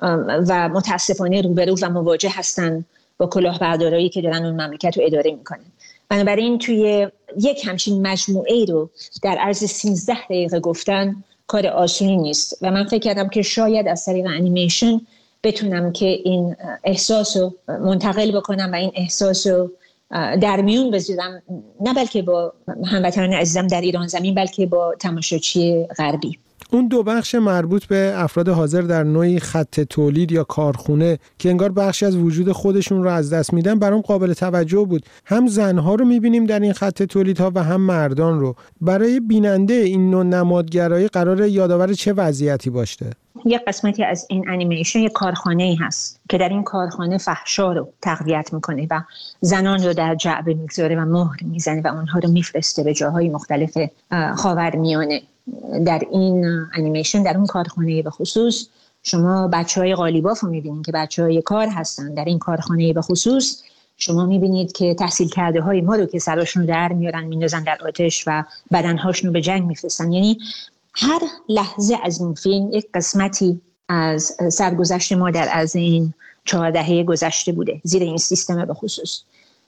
و متاسفانه روبرو و مواجه هستن با کلاهبردارایی که دارن اون مملکت رو اداره میکنن. بنابراین توی یک همچین مجموعه ای رو در عرض سیزده دقیقه گفتن کار آسونی نیست و من فکر کردم که شاید از طریق انیمیشن بتونم که این احساس رو منتقل بکنم و این احساس رو در میون بذارم، نه بلکه با هموطنان عزیزم در ایران زمین بلکه با تماشاچی غربی. اون دو بخش مربوط به افراد حاضر در نوعی خط تولید یا کارخونه که انگار بخشی از وجود خودشون رو از دست میدن برام قابل توجه بود. هم زنها رو میبینیم در این خط تولیدها و هم مردان رو. برای بیننده این نوع نمادگرایی قراره یادآور چه وضعیتی باشه؟ یک قسمتی از این انیمیشن یک کارخانه‌ای هست که در این کارخانه فحشا رو تقویت میکنه و زنان رو در جعبه میگذاره و مهر میزنه و اونها رو میفرسته به جاهای مختلف خاورمیانه. در این انیمیشن در اون کارخانه به خصوص شما بچهای قالیباف رو میبینید که بچهای کار هستن. در این کارخانه به خصوص شما میبینید که تحصیل کرده های ما رو که سراشون رو در میارن میندازن در آتش و بدنهاشون رو به جنگ میفرستن. یعنی هر لحظه از این فیلم یک قسمتی از سرگذشت ما در از این چهار دهه گذشته بوده زیر این سیستم به خصوص.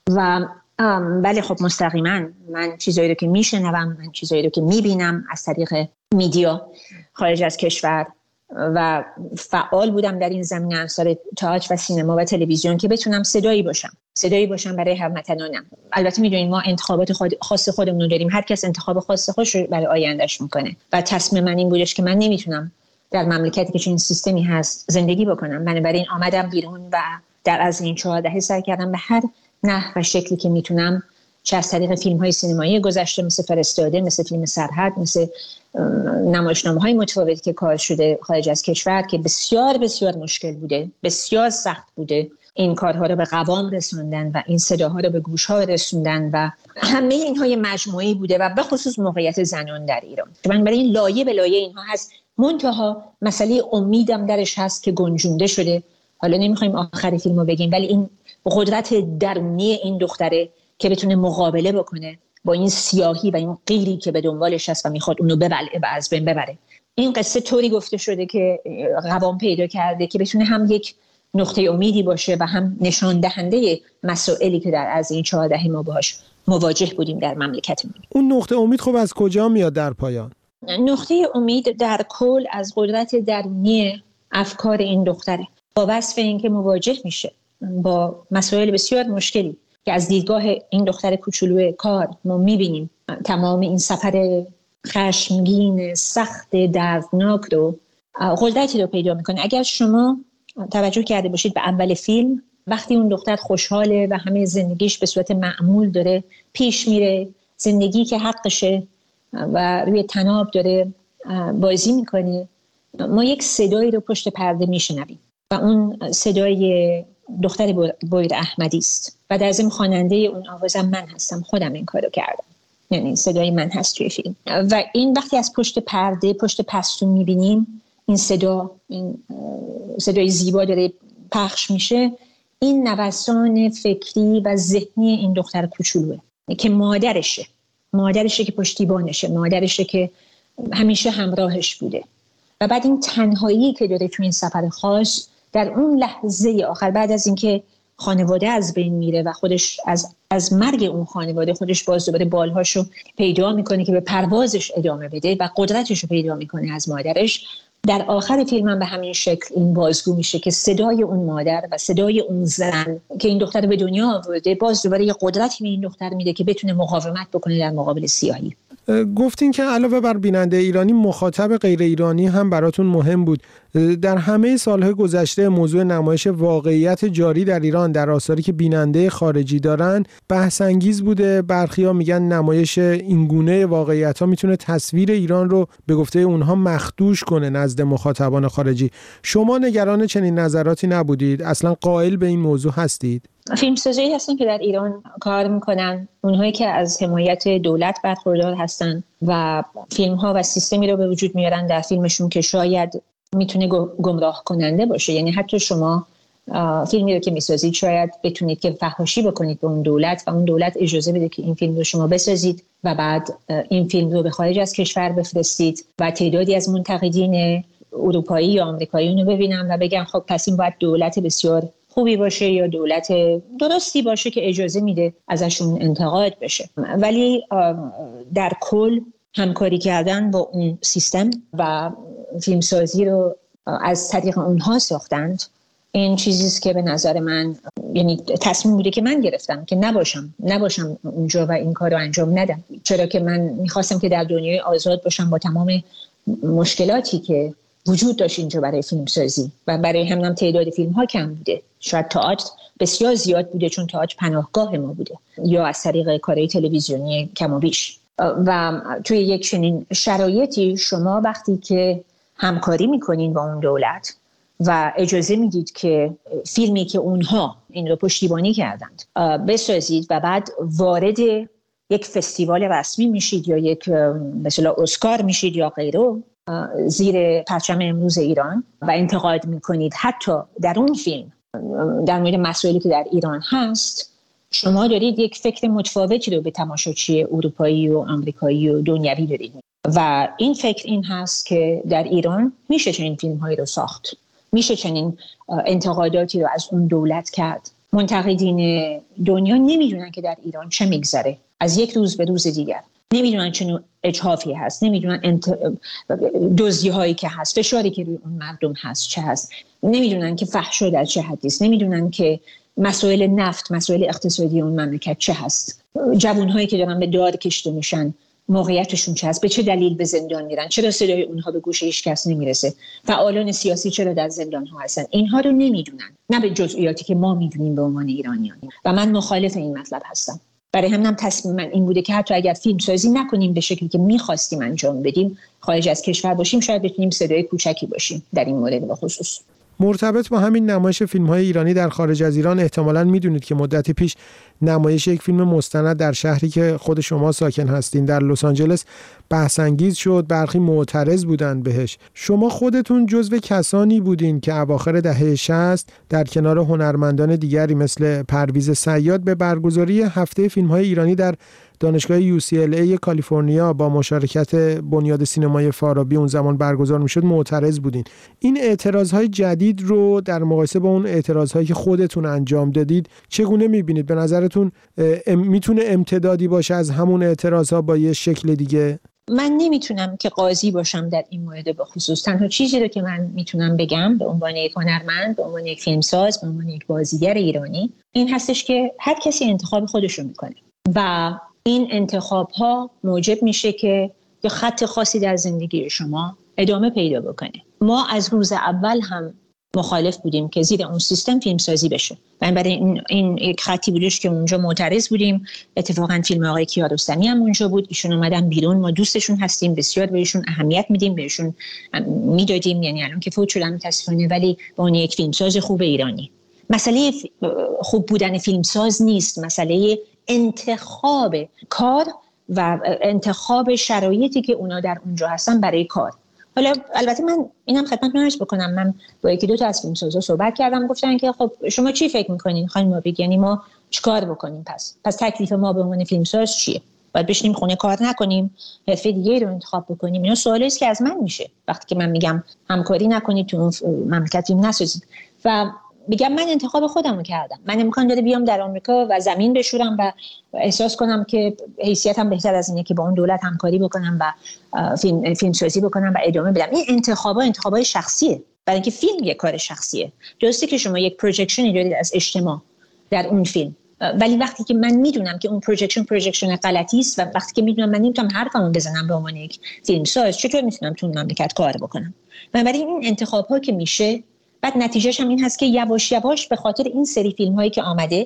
و بله خب مستقیما من چیزایی رو که میشنوم، من چیزایی رو که میبینم از طریق میدیا خارج از کشور و فعال بودم در این زمینه از سال تئاتر و سینما و تلویزیون که بتونم صدایی باشم صدایی باشم برای هموطنانم. البته میدونید ما انتخابات خود خاص خودمون رو داریم، هر کس انتخاب خاص خودش رو برای آیندهش میکنه و تصمیم من این بودش که من نمیتونم در مملکتی که چنین سیستمی هست زندگی بکنم. بنابراین آمدم بیرون و در از این چهار دهه سعی کردم به هر نحو و شکلی که میتونم، چه از طریق فیلم های سینمایی گذشته مثل فرستاده، مثل فیلم سرحد، مثل نمایشنامه های متفاوتی که کار شده خارج از کشور که بسیار بسیار مشکل بوده، بسیار سخت بوده، این کارها رو به قوام رسوندن و این صداها رو به گوش ها رسوندن و همه اینها یه مجموعه‌ای بوده و به خصوص موقعیت زنان در ایران. من برای این لایه به لایه اینها هست. منتها مسئله امیدم درش هست که گنجونده شده. حالا نمیخوایم آخر فیلمو بگیم، ولی این قدرت درونی این دختره که بتونه مقابله بکنه با این سیاهی و این قیری که به دنبالش هست و میخواد اونو ببلعه و از بین ببره. این قصه طوری گفته شده که قوام پیدا کرده که بتونه هم یک نقطه امیدی باشه و هم نشان دهنده مسائلی که در از این چهار دهه ما باهاش مواجه بودیم در مملکتمون. اون نقطه امید خب از کجا میاد در پایان؟ نقطه امید در کل از قدرت درونی افکار این دختره با وصف این که مواجه میشه با مسائل بسیار مشکلی که از دیدگاه این دختر کوچولو کار ما میبینیم. تمام این سفر خشمگین سخت دردناک رو قدرتی رو پیدا میکنه. اگر شما توجه کرده باشید به اول فیلم، وقتی اون دختر خوشحاله و همه زندگیش به صورت معمول داره پیش میره، زندگی که حقشه و روی طناب داره بازی میکنه، ما یک صدایی رو پشت پرده میشنویم و اون صدای دختر بویر احمدی است و در ضمن خواننده اون آوازم من هستم، خودم این کارو کردم، یعنی صدای من هست توی فیلم. و این وقتی از پشت پرده پشت پستون میبینیم این صدا، این صدای زیبا داره پخش میشه، این نوسان فکری و ذهنی این دختر کوچولوه که مادرشه مادرشه که پشتیبانشه، مادرشه که همیشه همراهش بوده و بعد این تنهایی که داره تو این سفر خاص در اون لحظه آخر بعد از اینکه خانواده از بین میره و خودش از از مرگ اون خانواده خودش باز دوباره بالهاشو پیدا میکنه که به پروازش ادامه بده و قدرتشو پیدا میکنه از مادرش. در آخر فیلم هم به همین شکل این بازگو میشه که صدای اون مادر و صدای اون زن که این دختر به دنیا آورده باز دوباره یه قدرتی به این دختر میده که بتونه مقاومت بکنه در مقابل سیاهی. گفتین که علاوه بر بیننده ایرانی مخاطب غیر ایرانی هم براتون مهم بود. در همه سالهای گذشته موضوع نمایش واقعیت جاری در ایران در آثاری که بیننده خارجی دارن بحث انگیز بوده. برخیا میگن نمایش اینگونه واقعیت‌ها میتونه تصویر ایران رو به گفته اونها مخدوش کنه نزد مخاطبان خارجی. شما نگران چنین نظراتی نبودید؟ اصلا قائل به این موضوع هستید؟ فیلمسازایی هستن که در ایران کار میکنن، اونهایی که از حمایت دولت برخوردار هستن و فیلم ها و سیستمی رو به وجود میارن در فیلمشون که شاید میتونه گمراه کننده باشه. یعنی حتی شما فیلمی رو که میسازید شاید بتونید که فحاشی بکنید به اون دولت و اون دولت اجازه بده که این فیلم رو شما بسازید و بعد این فیلم رو به خارج از کشور بفرستید و تعدادی از منتقدین اروپایی یا آمریکایی اون رو ببینن و بگن خب پس این باید دولت بسیار خوبی باشه یا دولت درستی باشه که اجازه میده ازشون انتقاد بشه. ولی در کل همکاری کردن با اون سیستم و فیلمسازی رو از طریق اونها ساختند، این چیزیست که به نظر من یعنی تصمیم بوده که من گرفتم که نباشم نباشم اونجا و این کار رو انجام ندم، چرا که من میخواستم که در دنیای آزاد باشم با تمام مشکلاتی که وجود داشت اینجا برای فیلمسازی و برای همینم تعداد فیلم ها کم بوده، شاید تئاتر بسیار زیاد بوده چون تئاتر پناهگاه ما بوده یا از طریق کارهای تلویزیونی کم و بیش. و توی یک چنین شرایطی شما وقتی که همکاری میکنین با اون دولت و اجازه میدید که فیلمی که اونها این رو پشتیبانی کردند بسازید و بعد وارد یک فستیوال رسمی میشید یا یک مثلا اسکار میشید یا غیره زیر پرچم امروز ایران و انتقاد میکنید حتی در اون فیلم در مورد مسائلی که در ایران هست، شما دارید یک فکر متفاوتی رو به تماشاچی اروپایی و آمریکایی و دنیوی دارید و این فکر این هست که در ایران میشه چنین فیلم‌هایی رو ساخت، میشه چنین انتقاداتی رو از اون دولت کرد. منتقدین دنیا نمیدونن که در ایران چه میگذره از یک روز به روز دیگر، نمیدونن چه اجحافی هست، نمیدونن انت... دزدی هایی که هست، فشاری که روی اون مردم هست چه هست، نمیدونن که فحشا در چه حدی است، نمیدونن که مسائل نفت، مسائل اقتصادی اون مملکت چه هست، جوان هایی که دارن به دار کشته میشن موقعیتشون چه هست، به چه دلیل به زندان میرن، چرا صدای اونها به گوش هیچ کس نمیرسه، فعالان سیاسی چرا در زندان ها هستن، اینها رو نمیدونن، نه به جزئیاتی که ما میدونیم به عنوان ایرانیان. و من مخالف این مطلب هستم. برای همینم تصمیم من این بوده که حتی اگر فیلم سازی نکنیم به شکلی که می‌خواستیم انجام بدیم، خارج از کشور باشیم، شاید بتونیم صدای کوچکی باشیم در این مورد به خصوص. مرتبط با همین نمایش فیلم‌های ایرانی در خارج از ایران، احتمالاً می‌دونید که مدتی پیش نمایش یک فیلم مستند در شهری که خود شما ساکن هستین در لس آنجلس بحث انگیز شد، برخی معترض بودن بهش. شما خودتون جزو کسانی بودین که اواخر دهه شصت در کنار هنرمندان دیگری مثل پرویز صیاد به برگزاری هفته فیلم‌های ایرانی در دانشگاه یو سی ال ای کالیفرنیا با مشارکت بنیاد سینمای فارابی اون زمان برگزار میشد معترض بودین. این اعتراضهای جدید رو در مقایسه با اون اعتراضهایی که خودتون انجام دادید چگونه میبینید؟ به نظرتون میتونه امتدادی باشه از همون اعتراضها با یه شکل دیگه؟ من نمیتونم که قاضی باشم در این مورد به خصوص. تنها چیزی رو که من میتونم بگم به عنوان یک هنرمند، به عنوان یک فیلمساز، به عنوان یک بازیگر ایرانی این هستش که هر کسی انتخاب خودش رو میکنه و این انتخاب ها موجب میشه که یه خط خاصی در زندگی شما ادامه پیدا بکنه. ما از روز اول هم مخالف بودیم که زیر اون سیستم فیلم سازی بشه. برای این این یک خطی بودش که اونجا معترض بودیم. اتفاقا فیلم آقای کیارستمی هم اونجا بود. ایشون اومدن بیرون، ما دوستشون هستیم، بسیار بهشون اهمیت میدیم، بهشون میدادیم، یعنی الان که فوت شدن متاسفانه، ولی با اون یک فیلمساز خوب ایرانی. مسئله خوب بودن فیلمساز نیست، مسئله انتخاب کار و انتخاب شرایطی که اونا در اونجا هستن برای کار. حالا البته من اینم خدمتتون عرض بکنم، من با یکی دو تا از فیلمسازا صحبت کردم، گفتن که خب شما چی فکر می‌کنین خانم مابیگ، یعنی ما چیکار بکنیم؟ پس پس تکلیف ما به عنوان فیلمساز چیه؟ باید بشینیم خونه کار نکنیم، حرفه دیگه رو انتخاب بکنیم؟ اینا سوالی است که از من میشه وقتی که من میگم همکاری نکنید تو اون مملکت فیلم نسازید. و میگم من انتخاب خودم رو کردم. من امکان داره بیام در آمریکا و زمین بشورم و احساس کنم که حیثیتم بهتر از اینه که با اون دولت همکاری بکنم و فیلم فیلم سازی بکنم و ادامه بدم. این انتخابا انتخابای شخصیه، برای اینکه فیلم یک کار شخصیه. درسته که شما یک پروژکشنی دارید از اجتماع در اون فیلم، ولی وقتی که من میدونم که اون پروژکشن پروژکشن غلطی است و وقتی که میدونم من نمیتونم حرفمو بزنم به عنوان یک فیلمساز، چطور میتونم تو اون مملکت کار بکنم؟ بنابراین این انتخاب‌ها که میشه، بعد نتیجهش هم این هست که یواش یواش به خاطر این سری فیلم هایی که آمده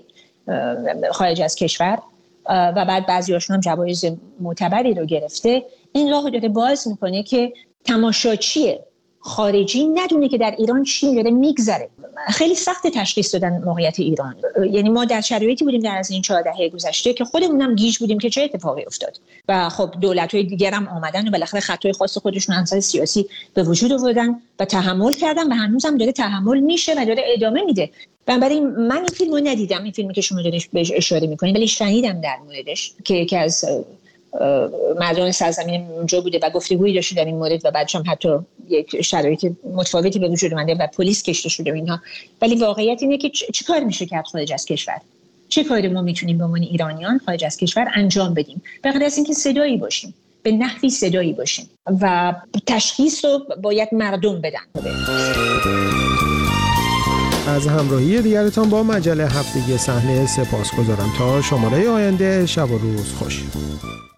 خارج از کشور و بعد بعضیاشون هم جوایز معتبری رو گرفته، این راهو داره باز میکنه که تماشاچی خارجی ندونه که در ایران چی داره میگذره. خیلی سخت تشخیص دادن موقعیت ایران. یعنی ما در شرایطی بودیم در از این چهار دهه گذشته که خودمون هم گیج بودیم که چه اتفاقی افتاد و خب دولت‌های دیگر هم آمدن و بالاخره خطای خاص خودشون از نظر سیاسی به وجود آوردن و تحمل کردن و هنوز هم داره تحمل میشه و داره ادامه میده. بنابراین من این فیلمو ندیدم، این فیلمی که شما دارید بهش اشاره میکنید، ولی شنیدم در موردش که یکی از مردم سرزمین اونجا بوده و گفتگویی داشته در این مورد و بعدش هم حتی یک شرایط متفاوتی به وجود اومده و پلیس کشته شده و اینها. ولی واقعیت اینه که چه کار میشه کرد خارج از کشور؟ چه کاری ما میتونیم به عنوان ایرانیان خارج از کشور انجام بدیم؟ به غیر از اینکه صدایی باشیم، به نحوی صدایی باشیم و تشخیص رو باید مردم بدن. از همراهی دیگرتان با مجله هفتگی صحنه سپاسگزارم. تا شماره آینده، شب و روز خوش.